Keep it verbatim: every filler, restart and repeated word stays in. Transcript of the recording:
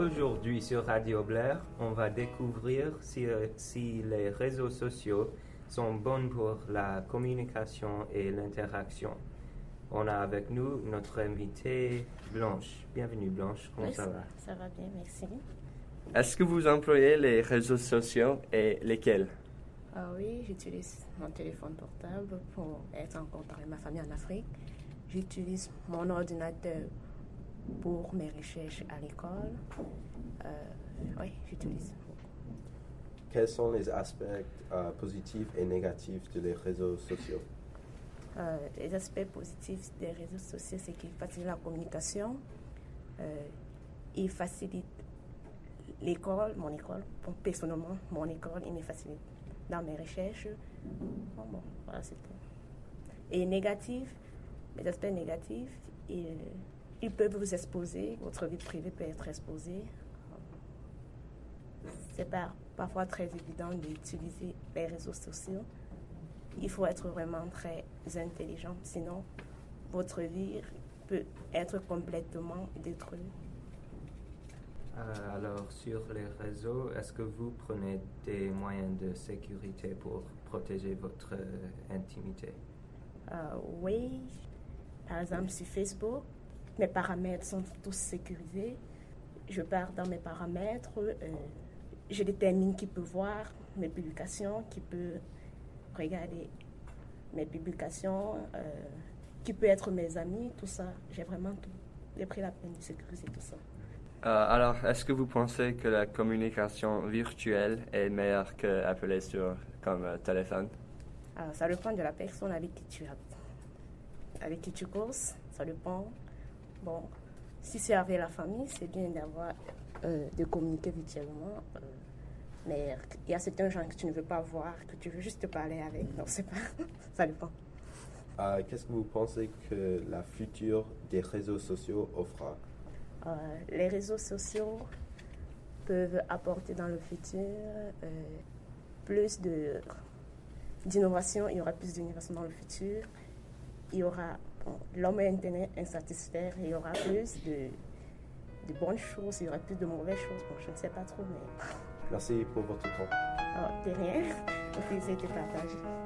Aujourd'hui sur Radio Blair, on va découvrir si, si les réseaux sociaux sont bons pour la communication et l'interaction. On a avec nous notre invitée Blanche. Bienvenue Blanche, comment Oui, ça va? Ça va bien, merci. Est-ce que vous employez les réseaux sociaux et lesquels? Ah oui, j'utilise mon téléphone portable pour être en contact avec ma famille en Afrique. J'utilise mon ordinateur pour mes recherches à l'école. Euh, oui, j'utilise. Quels sont les aspects euh, positifs et négatifs des réseaux sociaux? Euh, les aspects positifs des réseaux sociaux, c'est qu'ils facilitent la communication. Euh, ils facilitent l'école, mon école. Bon, personnellement, mon école, il me facilite dans mes recherches. Bon, bon, voilà, c'est tout. Et négatif, les aspects négatifs, ils, ils peuvent vous exposer, votre vie privée peut être exposée. C'est par, parfois très évident d'utiliser les réseaux sociaux. Il faut être vraiment très intelligent, sinon votre vie peut être complètement détruite. Euh, alors, sur les réseaux, est-ce que vous prenez des moyens de sécurité pour protéger votre euh, intimité? Euh, oui, par exemple sur Facebook, mes paramètres sont tous sécurisés. Je pars dans mes paramètres, euh, je détermine qui peut voir mes publications, qui peut regarder mes publications, euh, qui peut être mes amis, tout ça. J'ai vraiment tout, j'ai pris la peine de sécuriser tout ça. Euh, alors, est-ce que vous pensez que la communication virtuelle est meilleure qu'appeler sur comme euh, téléphone? Alors, ça dépend de la personne avec qui tu avec qui tu causes. Ça dépend. Bon, si c'est avec la famille, c'est bien d'avoir euh, de communiquer virtuellement. Euh, mais il y a certains gens que tu ne veux pas voir, que tu veux juste parler avec. Non, c'est pas. Ça dépend. Euh, qu'est-ce que vous pensez que la future des réseaux sociaux offrira? Euh, les réseaux sociaux peuvent apporter dans le futur euh, plus de, d'innovation. Il y aura plus d'innovation dans le futur. Il y aura bon, l'homme et Internet insatisfait. Il y aura plus de, de bonnes choses. Il y aura plus de mauvaises choses. Bon, je ne sais pas trop, mais... Merci pour votre temps. Oh, de rien. Le plaisir était partagé.